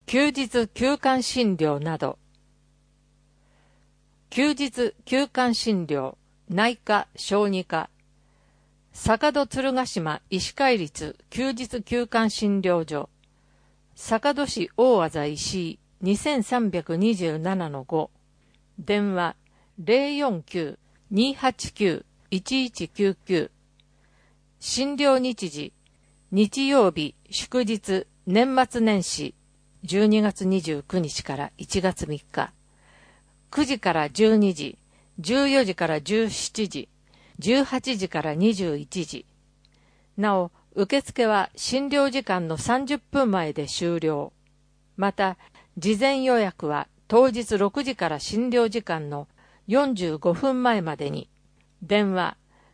休日休館診療など。休日休館診療、内科、小児科。坂戸鶴ヶ島医師会立休日休館診療所。坂戸市大字石井 2327-5。電話 049-289-1199。診療日時、日曜日、祝日、年末年始、12月29日から1月3日。9時から12時、14時から17時、18時から21時。なお、受付は診療時間の30分前で終了。また、事前予約は当日6時から診療時間の45分前までに。電話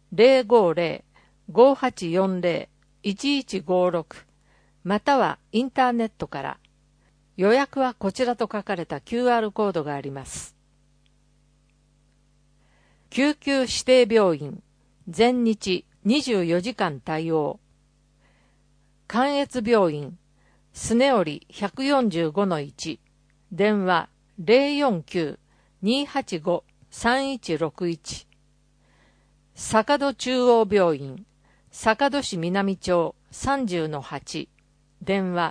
050-5840-1156 またはインターネットから。予約はこちらと書かれた QR コードがあります。救急指定病院、全日24時間対応。関越病院、スネオリ 145-1、電話 049-285-3161。坂戸中央病院、坂戸市南町 30-8、電話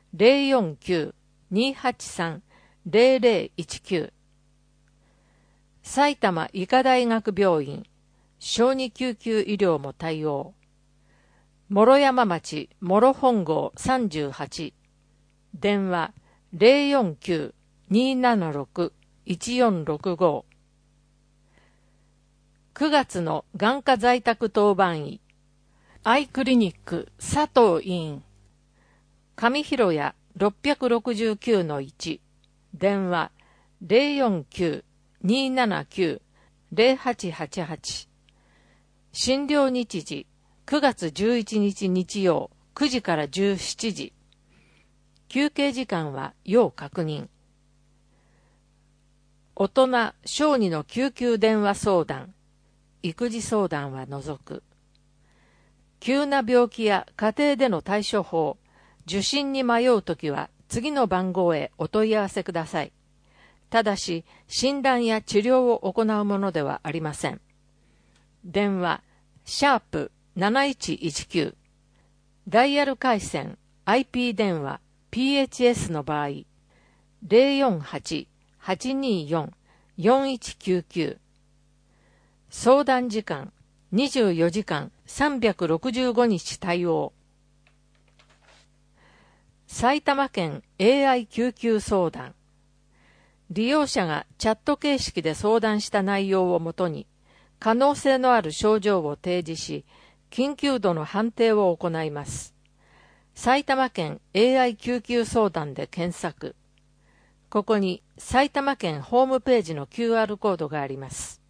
049-283-0019。埼玉医科大学病院、小児救急医療も対応。諸山町諸本郷38、電話 049-276-1465。9月の眼科在宅当番医、アイクリニック佐藤医院、上広谷669-1、電話 049-279-0888。診療日時、9月11日日曜9時から17時。休憩時間は要確認。大人、小児の救急電話相談、育児相談は除く。急な病気や家庭での対処法、受診に迷うときは次の番号へお問い合わせください。ただし、診断や治療を行うものではありません。電話、#7119。ダイヤル回線、IP 電話、PHS の場合、048-824-4199。相談時間、24時間365日対応。埼玉県 AI 救急相談。利用者がチャット形式で相談した内容をもとに、可能性のある症状を提示し、緊急度の判定を行います。埼玉県 AI 救急相談で検索。ここに埼玉県ホームページの QR コードがあります。